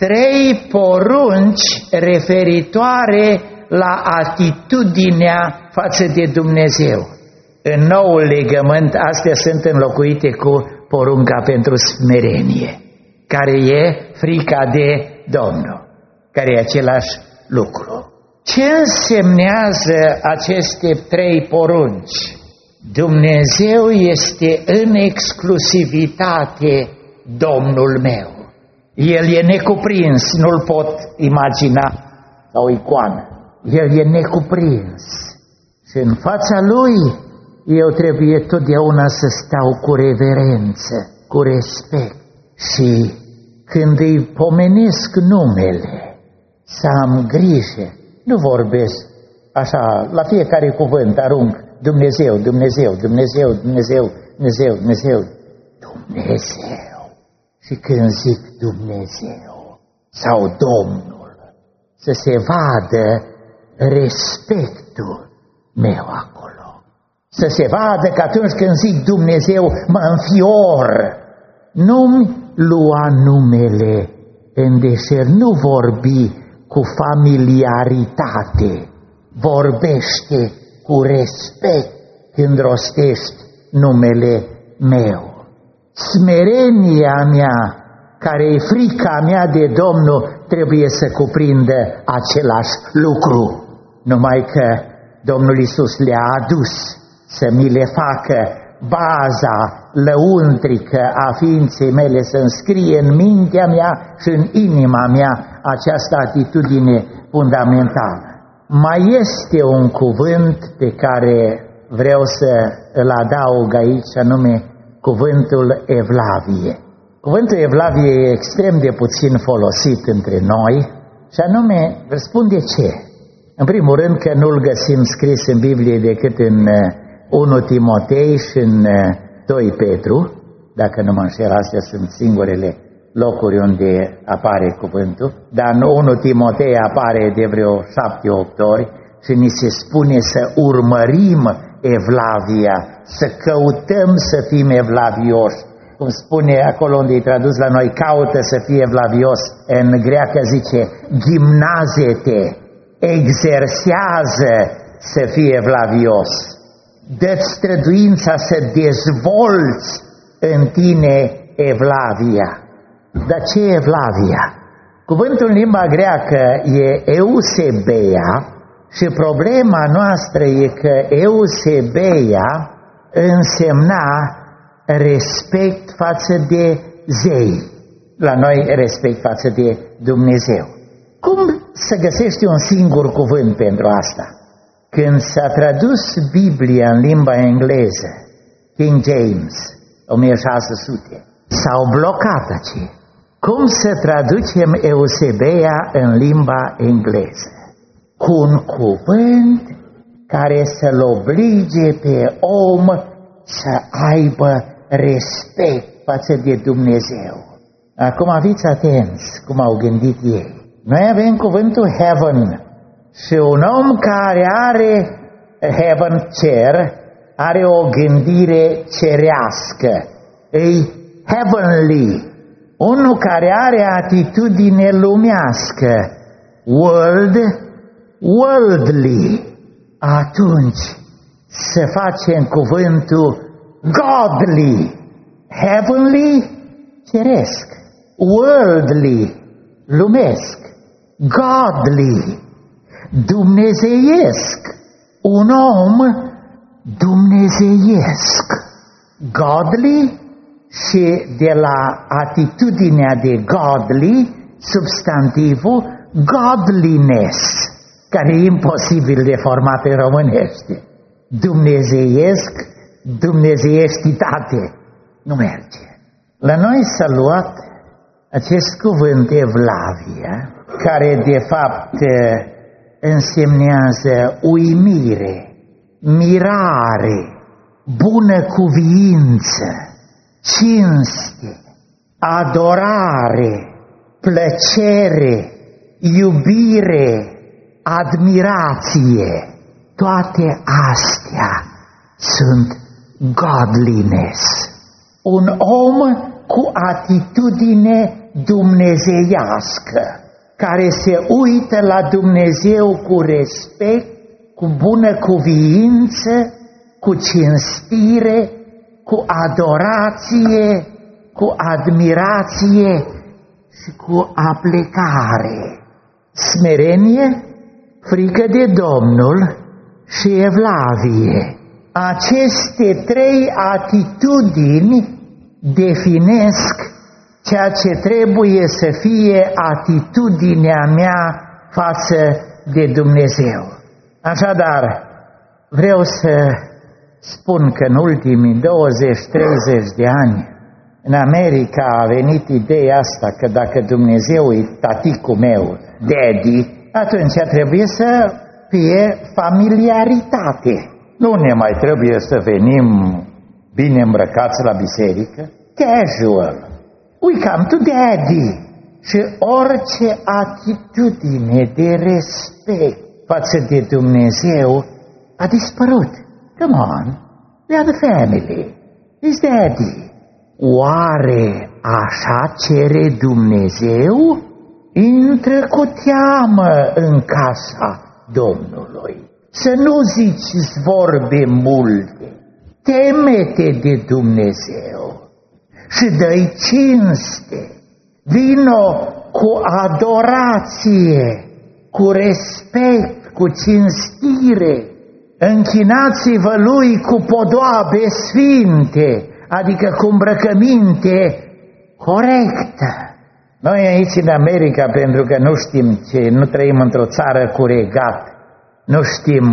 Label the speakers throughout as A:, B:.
A: 3 porunci referitoare la atitudinea față de Dumnezeu. În noul legământ, astea sunt înlocuite cu porunca pentru smerenie, care e frica de Domnul, care e același lucru. Ce însemnează aceste 3 porunci? Dumnezeu este în exclusivitate Domnul meu. El e necuprins, nu-l pot imagina ca o icoană. El e necuprins. Și în fața Lui eu trebuie totdeauna să stau cu reverență, cu respect. Și când îi pomenesc numele, să am grijă, nu vorbesc așa, la fiecare cuvânt arunc Dumnezeu, Dumnezeu, Dumnezeu, Dumnezeu, Dumnezeu, Dumnezeu, Dumnezeu. Și când zic Dumnezeu sau Domnul, să se vadă respectul meu acolo. Să se vadă că atunci când zic Dumnezeu mă înfior. Nu-mi lua numele în deșert, nu vorbi cu familiaritate, vorbește cu respect când rostești numele meu. Smerenia mea, care e frica mea de Domnul, trebuie să cuprindă același lucru, numai că Domnul Iisus le-a adus să mi le facă baza lăuntrică a ființei mele, să înscrie în mintea mea și în inima mea această atitudine fundamentală. Mai este un cuvânt pe care vreau să îl adaug aici, anume cuvântul evlavie. Cuvântul evlavie e extrem de puțin folosit între noi și anume, vă spun de ce. În primul rând că nu-l găsim scris în Biblie decât în 1 Timotei și în 2 Petru, dacă nu mă înșel, astea sunt singurele locuri unde apare cuvântul, dar în 1 Timotei apare de vreo 7-8 ori și ni se spune să urmărim evlavia, să căutăm să fim evlavioși. Cum spune acolo unde e tradus la noi, caută să fii evlavios, în greacă zice gimnazete, exersează să fii evlavios. Dă-ți străduința să dezvolți în tine evlavia. Dar ce e evlavia? Cuvântul în limba greacă e eusebeia și problema noastră e că eusebeia însemna respect față de zei. La noi respect față de Dumnezeu. Cum să găsești un singur cuvânt pentru asta? Când s-a tradus Biblia în limba engleză, King James, 1600, s-au blocat aici. Cum să traducem eusebeia în limba engleză? Cu un cuvânt care să-l oblige pe om să aibă respect față de Dumnezeu. Acum fiți atenți cum au gândit ei. Noi avem cuvântul heaven și un om care are heaven, cer, are o gândire cerească. E heavenly. Unul care are atitudine lumească, worldly. Atunci să facem cuvântul godly, heavenly, ceresc, worldly, lumesc, godly, dumnezeiesc, un om dumnezeiesc, godly. Și de la atitudinea de godly, substantivul godliness, care e imposibil de format în românește. Dumnezeiesc, dumnezeieștitate, nu merge. La noi s-a luat acest cuvânt evlavia, care de fapt însemnează uimire, mirare, bună cuviință, cinste, adorare, plăcere, iubire, admirație. Toate astea sunt godliness. Un om cu atitudine dumnezeiască, care se uită la Dumnezeu cu respect, cu bună cuviință, cu cinstire, cu adorație, cu admirație și cu aplecare. Smerenie, frică de Domnul și evlavie. Aceste trei atitudini definesc ceea ce trebuie să fie atitudinea mea față de Dumnezeu. Așadar, vreau să spun că în ultimii 20-30 de ani în America a venit ideea asta că dacă Dumnezeu e taticul meu, daddy, atunci trebuie să fie familiaritate. Nu ne mai trebuie să venim bine îmbrăcați la biserică, casual. We come to daddy. Și orice atitudine de respect față de Dumnezeu a dispărut. Come on, we are the family. It's daddy. Oare așa cere Dumnezeu? Intră cu teamă în casa Domnului. Să nu zici vorbe multe. Teme-te de Dumnezeu și dă-i cinste. Vino cu adorație, cu respect, cu cinstire. Închinați-vă lui cu podoabe sfinte, adică cu îmbrăcăminte corectă. Noi aici în America, pentru că nu știm ce, nu trăim într-o țară cu regat, nu știm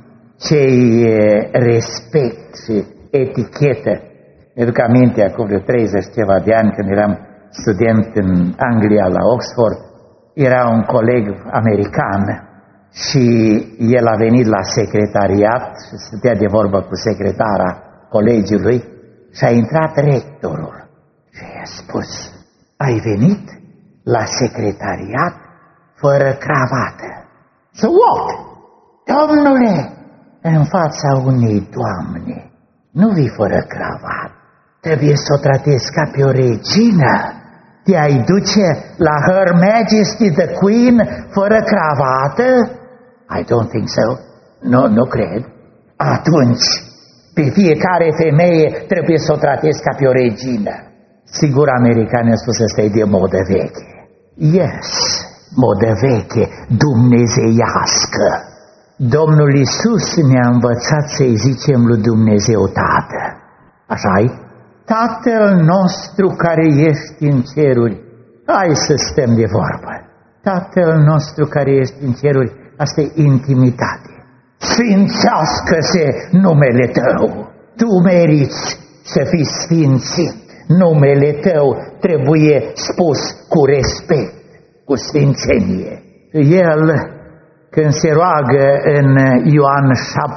A: ce-i respect și etichetă. Mi-aduc aminte acum vreo 30 ceva de ani când eram student în Anglia la Oxford, era un coleg american și el a venit la secretariat și stătea de vorbă cu secretara colegiului și a intrat rectorul și i-a spus: ai venit la secretariat fără cravată. So what? Domnule, în fața unei doamne nu vii fără cravată. Trebuie să o tratezi ca pe o regină. Te-ai duce la Her Majesty the Queen fără cravată? I don't think so. Nu cred. Atunci, pe fiecare femeie trebuie să o tratezi ca pe o regină. Sigur, americanii au spus asta e de modă veche. Yes, modă veche, dumnezeiască. Domnul Iisus ne-a învățat să-i zicem lui Dumnezeu Tată. Așa-i? Tatăl nostru care ești în ceruri. Hai să stăm de vorbă. Tatăl nostru care ești în ceruri, asta e intimitate. Sfințească-se numele Tău. Tu meriți să fii sfințit. Numele Tău trebuie spus cu respect, cu sfințenie. El, când se roagă în Ioan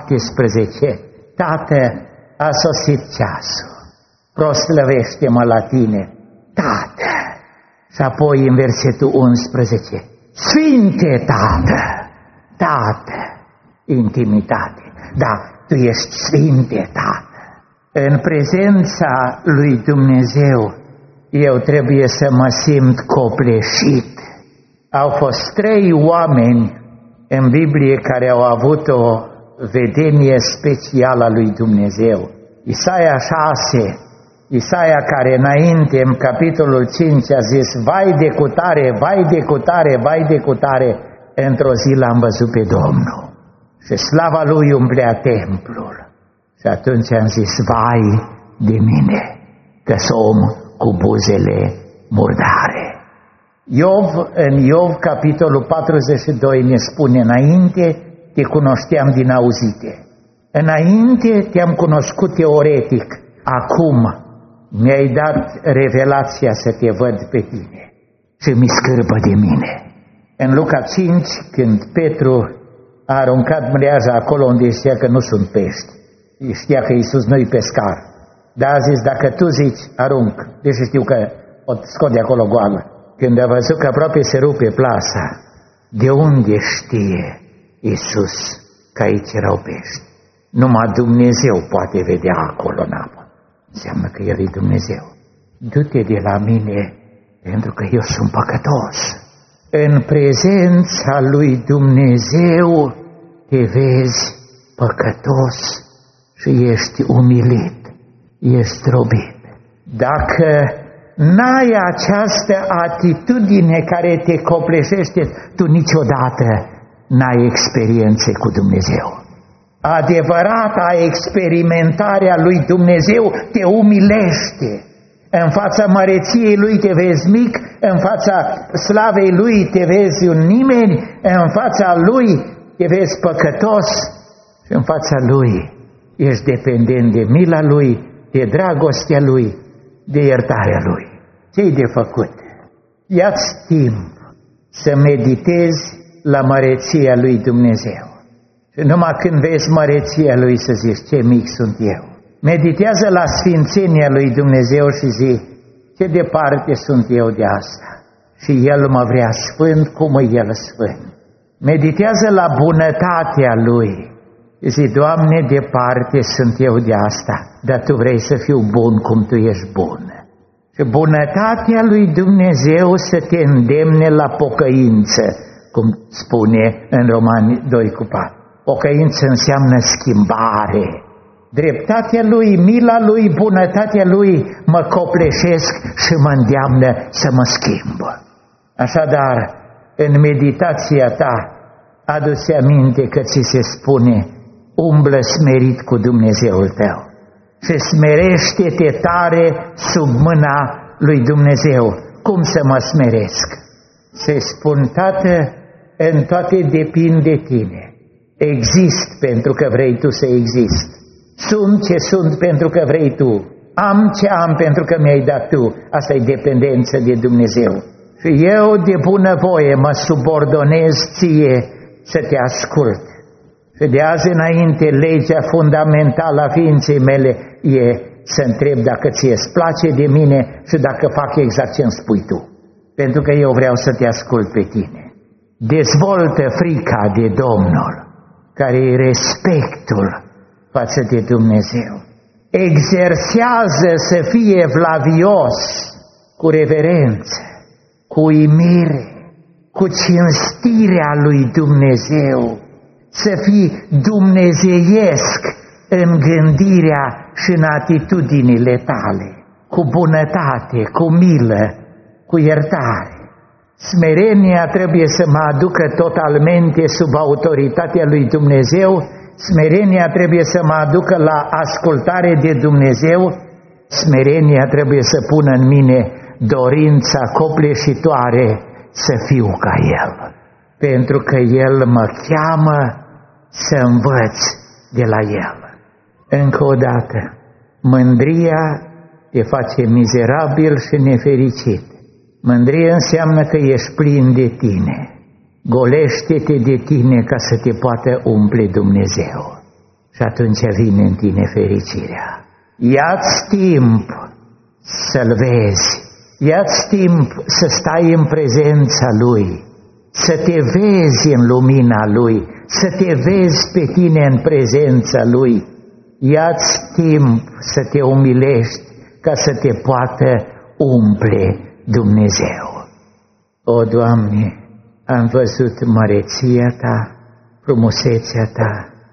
A: 17, Tată, a sosit ceasul. Proslăvește-mă la tine, Tată. Și apoi în versetul 11, Sfinte Tată, Tată, intimitate, da, Tu ești Sfinte Tată. În prezența lui Dumnezeu, eu trebuie să mă simt copleșit. Au fost 3 oameni în Biblie care au avut o vedenie specială a lui Dumnezeu. Isaia 6, Isaia care înainte, în capitolul 5, a zis: vai de cutare, vai de cutare, vai de cutare, într-o zi l-am văzut pe Domnul și slava lui umplea templul. Și atunci am zis: vai de mine, că som cu buzele murdare. În Iov, capitolul 42, ne spune: înainte te cunoșteam din auzite, înainte te-am cunoscut teoretic, acum mi-ai dat revelația să te văd pe tine și mi scârbă de mine. În Luca 5, când Petru a aruncat mreaja acolo unde știa că nu sunt pești, știa că Iisus nu-i pescar, dar a zis: dacă tu zici, arunc, deși știu că o scot de acolo goală. Când a văzut că aproape se rupe plasa, de unde știe Iisus că aici erau pești? Numai Dumnezeu poate vedea acolo în apă. Înseamnă că El e Dumnezeu. Du-te de la mine, pentru că eu sunt păcătos. În prezența lui Dumnezeu te vezi păcătos și ești umilit, ești robit. Dacă n-ai această atitudine care te copleșește, tu niciodată n-ai experiențe cu Dumnezeu. Adevărata experimentare a lui Dumnezeu te umilește. În fața măreției lui te vezi mic, în fața slavei lui te vezi un nimeni, în fața lui te vezi păcătos și în fața lui ești dependent de mila lui, de dragostea lui, de iertarea lui. Ce-i de făcut? Ia-ți timp să meditezi la măreția lui Dumnezeu. Și numai când vezi măreția lui să zici, ce mic sunt eu. Meditează la sfințenia lui Dumnezeu și zi, ce departe sunt eu de asta. Și El mă vrea sfânt cum e El sfânt. Meditează la bunătatea lui. Zi, Doamne, departe sunt eu de asta, dar Tu vrei să fiu bun cum Tu ești bun. Și bunătatea lui Dumnezeu să te îndemne la pocăință, cum spune în Romani 2:4. Pocăință înseamnă schimbare. Dreptatea lui, mila lui, bunătatea lui mă copleșesc și mă îndeamnă să mă schimb. Așadar, în meditația ta, adu-ți aminte că ți se spune, umblă smerit cu Dumnezeul tău și smerește-te tare sub mâna lui Dumnezeu. Cum să mă smeresc? Se spun, Tată, în toate depind de tine. Exist pentru că vrei tu să exist. Sunt ce sunt pentru că vrei tu. Am ce am pentru că mi-ai dat tu. Asta e dependență de Dumnezeu. Și eu de bunăvoie mă subordonez ție să te ascult. Și de azi înainte legea fundamentală a ființei mele e să întreb dacă ție îți place de mine și dacă fac exact ce îmi spui tu. Pentru că eu vreau să te ascult pe tine. Dezvoltă frica de Domnul, care e respectul față de Dumnezeu. Exersează să fie vlavios, cu reverență, cu uimire, cu cinstirea lui Dumnezeu, să fii dumnezeiesc în gândirea și în atitudinile tale, cu bunătate, cu milă, cu iertare. Smerenia trebuie să mă aducă totalmente sub autoritatea lui Dumnezeu, smerenia trebuie să mă aducă la ascultare de Dumnezeu, smerenia trebuie să pună în mine dorința copleșitoare să fiu ca El, pentru că El mă cheamă să învăț de la El. Încă o dată, mândria te face mizerabil și nefericit. Mândria înseamnă că ești plin de tine. Golește-te de tine ca să te poată umple Dumnezeu. Și atunci vine în tine fericirea. Ia-ți timp să-L vezi. Ia-ți timp să stai în prezența Lui. Să te vezi în lumina Lui. Să te vezi pe tine în prezența Lui. Ia-ți timp să te umilești ca să te poată umple Dumnezeu. O, Doamne, am văzut măreția Ta, frumusețea Ta,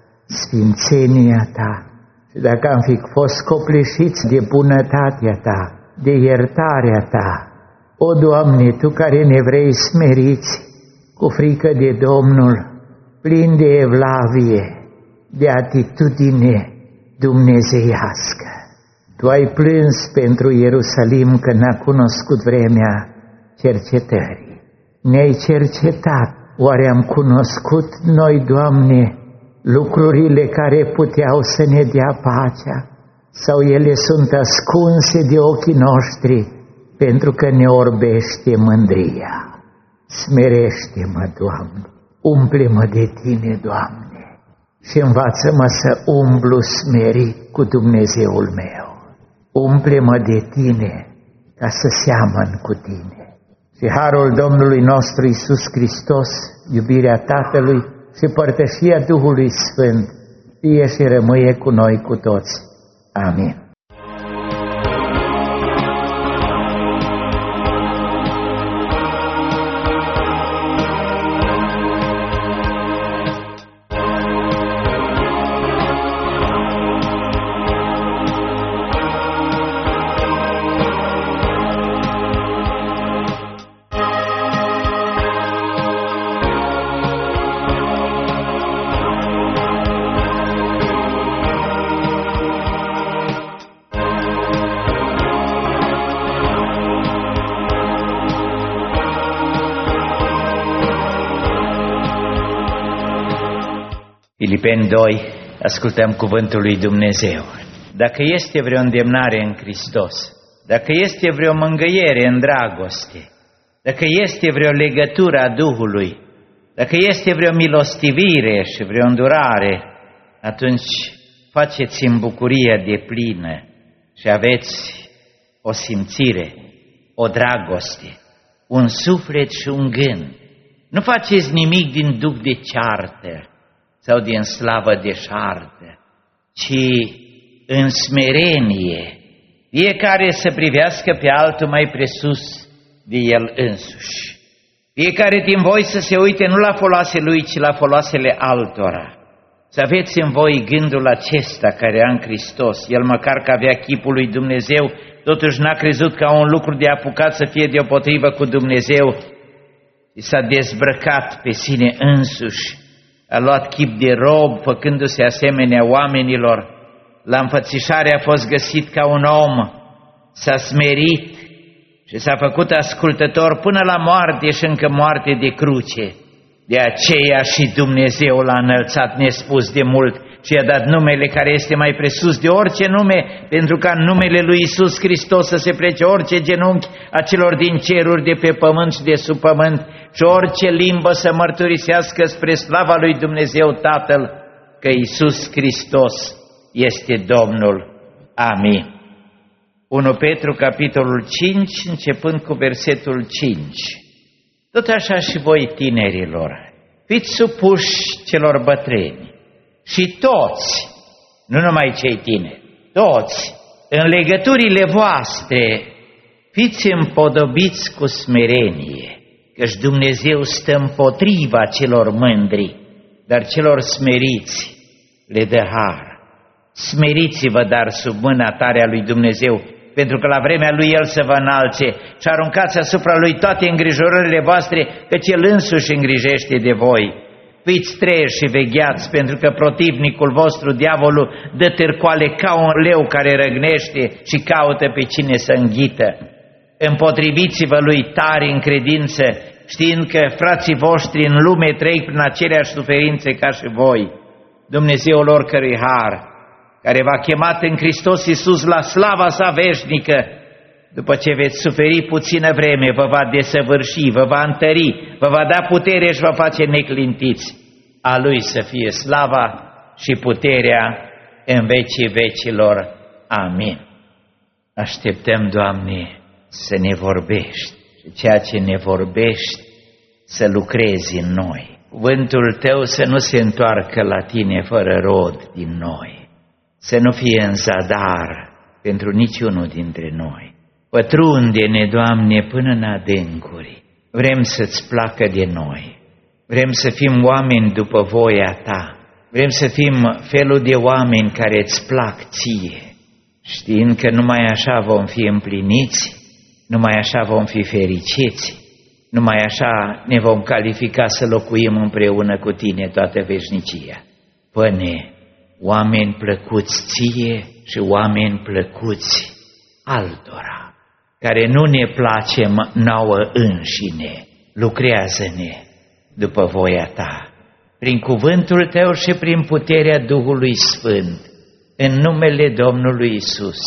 A: sfințenia Ta și dacă am fi fost copleșiți de bunătatea Ta, de iertarea Ta, o, Doamne, Tu care ne vrei smeriți, cu frică de Domnul, plin de evlavie, de atitudine dumnezeiască. Tu ai plâns pentru Ierusalim că n-a cunoscut vremea cercetării. Ne-ai cercetat. Oare am cunoscut noi, Doamne, lucrurile care puteau să ne dea pacea? Sau ele sunt ascunse de ochii noștri pentru că ne orbește mândria? Smerește-mă, Doamne, umple-mă de Tine, Doamne, și învață-mă să umblu smerit cu Dumnezeul meu. Umple-mă de Tine ca să seamăn cu Tine. Și harul Domnului nostru Iisus Hristos, iubirea Tatălui și părtășia Duhului Sfânt fie și rămâie cu noi cu toți. Amin.
B: Filipeni 2, ascultăm cuvântul lui Dumnezeu. Dacă este vreo îndemnare în Hristos, dacă este vreo mângâiere în dragoste, dacă este vreo legătură a Duhului, dacă este vreo milostivire și vreo îndurare, atunci faceți în bucurie deplină și aveți o simțire, o dragoste, un suflet și un gând. Nu faceți nimic din duh de ceartă sau din slavă deșartă, ci în smerenie, fiecare să privească pe altul mai presus de el însuși. Fiecare din voi să se uite nu la foloasele lui, ci la foloasele altora. Să aveți în voi gândul acesta care era în Hristos. El, măcar că avea chipul lui Dumnezeu, totuși n-a crezut ca un lucru de apucat să fie deopotrivă cu Dumnezeu. Și s-a dezbrăcat pe sine însuși. A luat chip de rob, făcându-se asemenea oamenilor. La înfățișare a fost găsit ca un om. S-a smerit și s-a făcut ascultător până la moarte și încă moarte de cruce. De aceea și Dumnezeu l-a înălțat nespus de mult și i-a dat numele care este mai presus de orice nume, pentru ca în numele lui Iisus Hristos să se plece orice genunchi a celor din ceruri, de pe pământ și de sub pământ, și orice limbă să mărturisească spre slava lui Dumnezeu Tatăl că Iisus Hristos este Domnul. Amin. 1 Petru, capitolul 5, începând cu versetul 5. Tot așa și voi, tinerilor, fiți supuși celor bătrâni și toți, nu numai cei tineri, toți, în legăturile voastre, fiți împodobiți cu smerenie, căci Dumnezeu stă împotriva celor mândri, dar celor smeriți le dă har. Smeriți-vă, dar, sub mâna tare a lui Dumnezeu, pentru că la vremea lui El să vă înalțe, și aruncați asupra lui toate îngrijorările voastre, căci El însuși îngrijește de voi. Fiți treji și vegheați, pentru că protivnicul vostru, diavolul, dă târcoale ca un leu care răgnește și caută pe cine să înghită. Împotriviți-vă lui tari în credință, știind că frații voștri în lume trec prin aceleași suferințe ca și voi. Dumnezeul oricărui har, care v-a chemat în Hristos Iisus la slava sa veșnică, după ce veți suferi puțină vreme, vă va desăvârși, vă va întări, vă va da putere și vă face neclintiți. A Lui să fie slava și puterea în vecii vecilor. Amin. Așteptăm, Doamne, să ne vorbești și ceea ce ne vorbești să lucrezi în noi. Cuvântul Tău să nu se întoarcă la Tine fără rod din noi. Să nu fie în zadar pentru niciunul dintre noi. Pătrunde-ne, Doamne, până în adâncuri. Vrem să-ți placă de noi. Vrem să fim oameni după voia Ta. Vrem să fim felul de oameni care îți plac Ție. Știind că numai așa vom fi împliniți, numai așa vom fi fericiți, numai așa ne vom califica să locuim împreună cu Tine toată veșnicia. Pă-ne oameni plăcuți Ție și oameni plăcuți altora, care nu ne placem nouă înșine, lucrează-ne după voia Ta, prin cuvântul Tău și prin puterea Duhului Sfânt, în numele Domnului Iisus.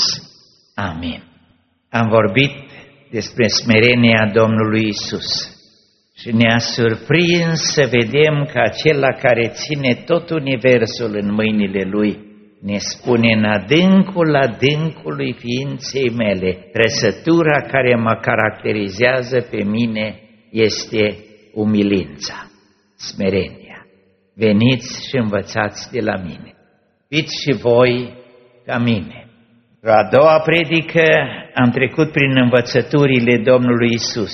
B: Amin. Am vorbit despre smerenia Domnului Iisus și ne-a surprins să vedem că acela care ține tot universul în mâinile Lui ne spune: în adâncul adâncului ființei mele, trăsătura care mă caracterizează pe mine este umilința, smerenia. Veniți și învățați de la mine. Fiți și voi ca mine. A doua predică am trecut prin învățăturile Domnului Iisus,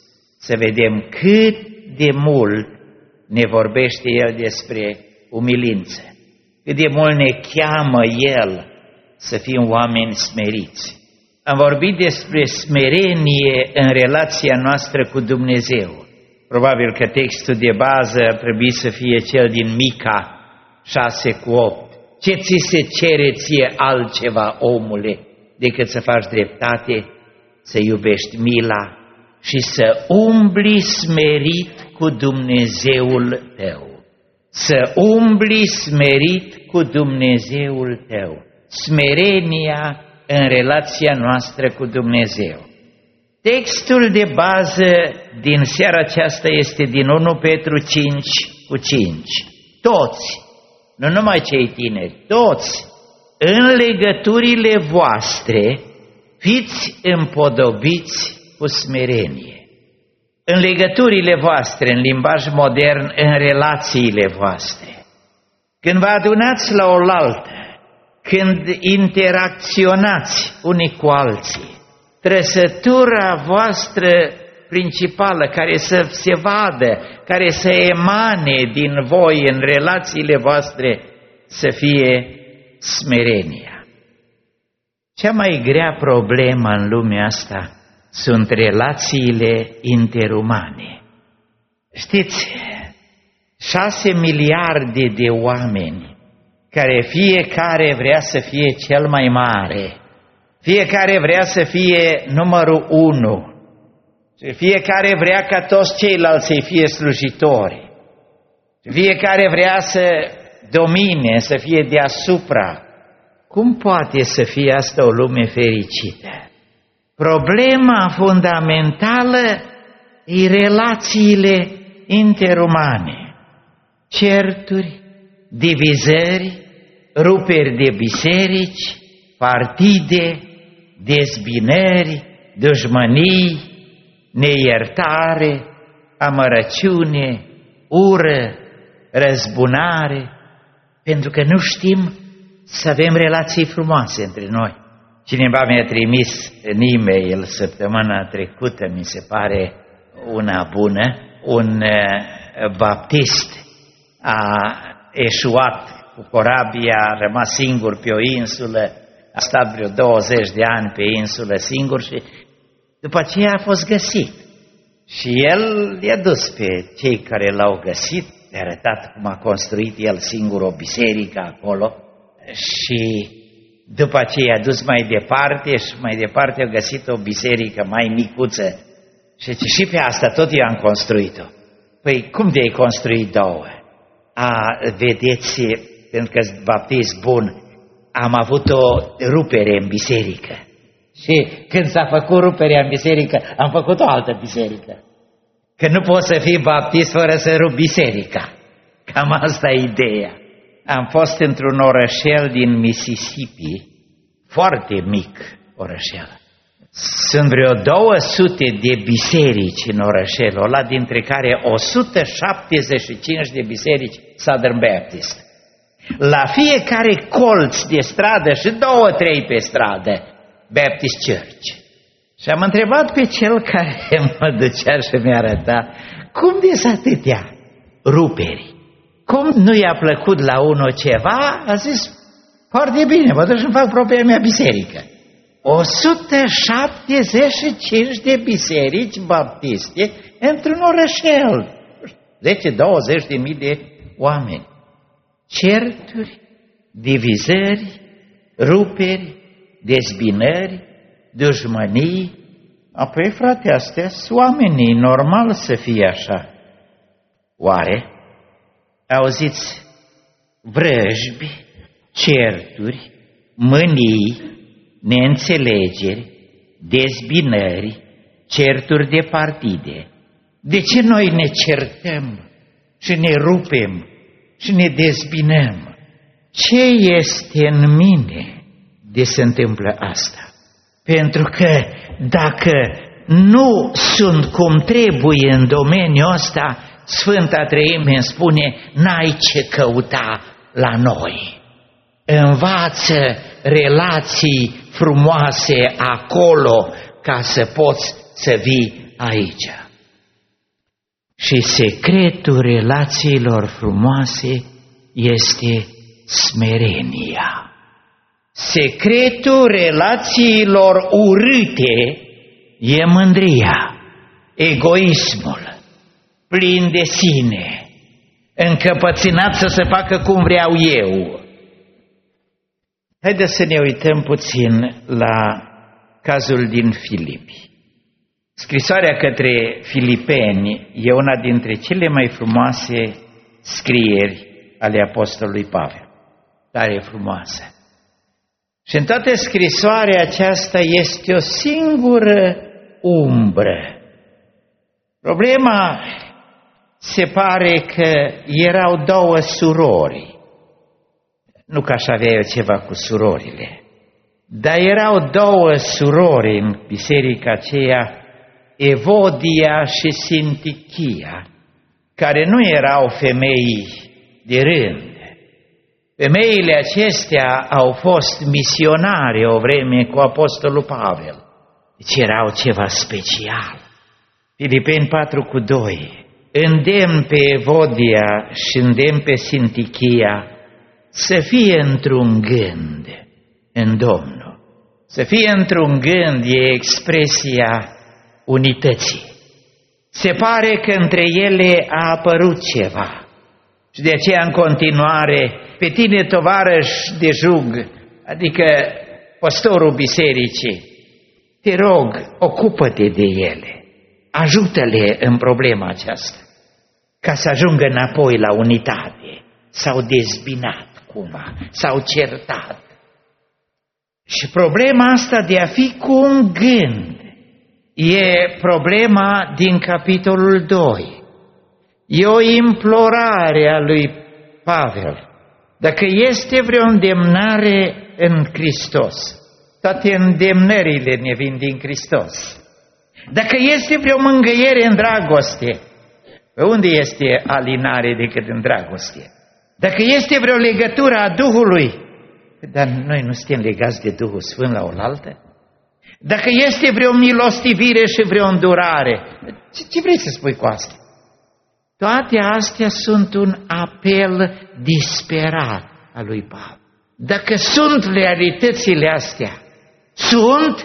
B: să vedem cât de mult ne vorbește El despre umilință, cât de mult ne cheamă El să fim oameni smeriți. Am vorbit despre smerenie în relația noastră cu Dumnezeu. Probabil că textul de bază ar trebui să fie cel din Mica 6:8. Ce ți se cere ție altceva, omule, decât să faci dreptate, să iubești mila și să umbli smerit cu Dumnezeul tău. să umbli smerit cu Dumnezeul tău. Smerenia în relația noastră cu Dumnezeu. Textul de bază din seara aceasta este din 1 Petru 5 cu 5. Toți, nu numai cei tineri, toți, în legăturile voastre, fiți împodobiți cu smerenie. În legăturile voastre, în limbaj modern, în relațiile voastre. Când vă adunați la oaltă, când interacționați unii cu alții, trăsătura voastră principală, care să se vadă, care să emane din voi în relațiile voastre, să fie smerenia. Cea mai grea problemă în lumea asta sunt relațiile interumane. Știți, 6 miliarde de oameni, care fiecare vrea să fie cel mai mare, fiecare vrea să fie numărul 1, fiecare vrea ca toți ceilalți să fie slujitori, fiecare vrea să domine, să fie deasupra. Cum poate să fie asta o lume fericită? Problema fundamentală e relațiile interumane, certuri, divizări, ruperi de biserici, partide, dezbinări, dușmănii, neiertare, amărăciune, ură, răzbunare, pentru că nu știm să avem relații frumoase între noi. Cineva mi-a trimis în e-mail săptămâna trecută, mi se pare una bună, un baptist a eșuat cu corabia, a rămas singur pe o insulă, a stat vreo 20 de ani pe insulă singur și după aceea a fost găsit. Și el i-a dus pe cei care l-au găsit, le-a arătat cum a construit el singur o biserică acolo și după aceea a dus mai departe și mai departe a găsit o biserică mai micuță și pe asta tot eu am construit-o. Păi cum de ai construit două? Vedeți, pentru că baptist bun, am avut o rupere în biserică. Și când s-a făcut ruperea în biserică, am făcut o altă biserică. Că nu poți să fii baptist fără să rupi biserica. Cam asta e ideea. Am fost într-un orășel din Mississippi, foarte mic orășel. Sunt vreo 200 de biserici în orășelul ăla, dintre care 175 de biserici Southern Baptist. La fiecare colț de stradă și 2-3 pe stradă, Baptist Church. Și am întrebat pe cel care mă ducea și mi-a arătat, cum de atâtea ruperi? Cum nu i-a plăcut la unul ceva? A zis, foarte bine, mă duc și-mi fac propria mea biserică. 175 de biserici baptiste într-un orășel. 10-20 de mii de oameni. Certuri, divizări, ruperi, dezbinări, dușmănii. Apoi, frate, astea sunt oamenii, normal să fie așa. Oare? Auziți, vrăjbi, certuri, mânii, neînțelegeri, dezbinări, certuri de partide. De ce noi ne certăm și ne rupem și ne dezbinăm? Ce este în mine de se întâmplă asta? Pentru că dacă nu sunt cum trebuie în domeniul ăsta, Sfânta Treime îmi spune, n-ai ce căuta la noi. Învață relații frumoase acolo ca să poți să vii aici. Și secretul relațiilor frumoase este smerenia. Secretul relațiilor urâte e mândria, egoismul, plin de sine, încăpățânat să se facă cum vreau eu. Haideți să ne uităm puțin la cazul din Filipi. Scrisoarea către filipeni e una dintre cele mai frumoase scrieri ale apostolului Pavel. Tare frumoasă. Și în toată scrisoarea aceasta este o singură umbră. Problema se pare că erau două surori. Nu că aș avea eu ceva cu surorile, dar erau două surori în biserica aceea, Evodia și Sintichia, care nu erau femei de rând. Femeile acestea au fost misionare o vreme cu apostolul Pavel. Deci erau ceva special. Filipeni 4:2. Îndemn pe Evodia și îndemn pe Sintichia să fie într-un gând în Domnul. Să fie într-un gând e expresia unității. Se pare că între ele a apărut ceva. Și de aceea în continuare, pe tine, tovarăș de jug, adică păstorul bisericii, te rog, ocupă-te de ele, ajută-le în problema aceasta, ca să ajungă înapoi la unitate. S-au dezbinat cumva, s-au certat. Și problema asta de a fi cu un gând e problema din capitolul 2. E o implorare a lui Pavel. Dacă este vreo îndemnare în Hristos, toate îndemnările ne vin din Hristos. Dacă este vreo mângâiere în dragoste, pe unde este alinare decât în dragoste? Dacă este vreo legătură a Duhului, dar noi nu suntem legați de Duhul Sfânt la oaltă? Dacă este vreo milostivire și vreo îndurare, ce vrei să spui cu asta? Toate astea sunt un apel disperat al lui Pavel. Dacă sunt realitățile astea, sunt.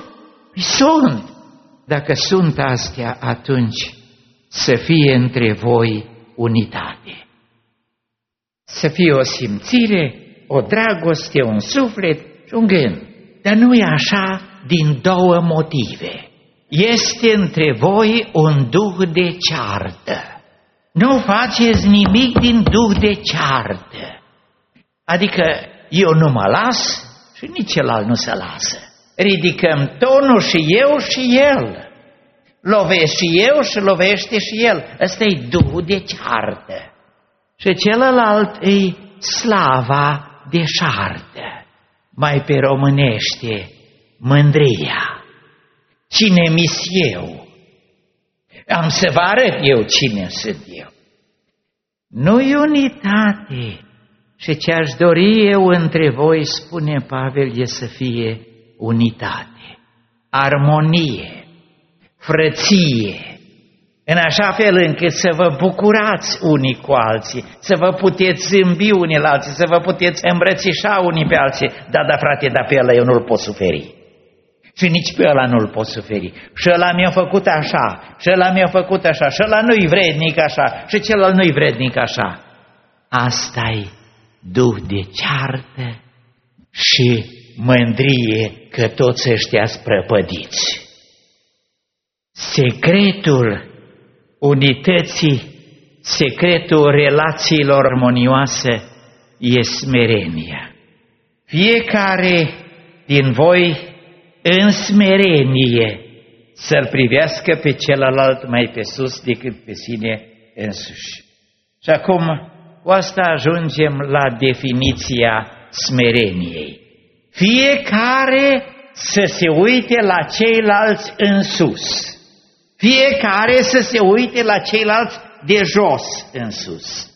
B: Dacă sunt astea, atunci să fie între voi unitate. Să fie o simțire, o dragoste, un suflet și un gând. Dar nu e așa din două motive. Este între voi un duh de ceartă. Nu faceți nimic din duh de ceartă. Adică eu nu mă las și nici celălalt nu se lasă. Ridicăm tonul și eu și el. Lovesc și eu și lovește și el. Ăsta e duhul de ceartă. Și celălalt e slava de șartă. Mai pe românește, mândria. Cine mi-s eu? Am să vă arăt eu cine sunt eu. Nu-i unitate. Și ce-aș dori eu între voi, spune Pavel, e să fie unitate, armonie, frăție, în așa fel încât să vă bucurați unii cu alții, să vă puteți zâmbi unii la alții, să vă puteți îmbrățișa unii pe alții. Da, frate, dar pe ăla eu nu-l pot suferi. Și nici pe ăla nu-l pot suferi. Și ăla mi-a făcut așa, și ăla mi-a făcut așa, și ăla nu-i vrednic așa, și celălalt nu-i vrednic așa. Asta-i duh de ceartă și mândrie că toți ăștia-s prăpădiți. Secretul unității, secretul relațiilor armonioase e smerenia. Fiecare din voi în smerenie să-l privească pe celălalt mai pe sus decât pe sine însuși. Și acum cu asta ajungem la definiția smereniei. Fiecare să se uite la ceilalți în sus. Fiecare să se uite la ceilalți de jos în sus.